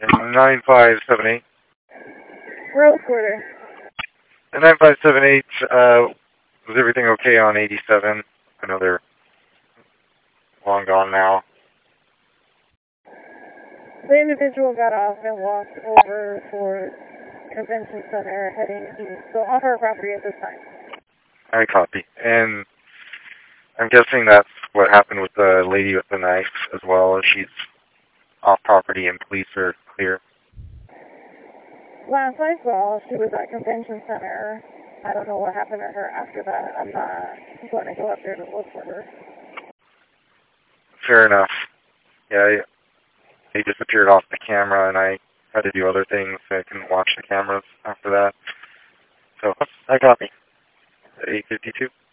9578. Road quarter. And 9578, was everything okay on 87? I know they're long gone now. The individual got off and walked over for Convention Center heading east, so off our property at this time. I copy. And I'm guessing that's what happened with the lady with the knife as well, as she's off property and police are clear. Last I saw, she was at Convention Center. I don't know what happened to her after that. I'm not going to go up there to look for her. Fair enough. Yeah, they disappeared off the camera, and I had to do other things, so I couldn't watch the cameras after that. So I copy. 852.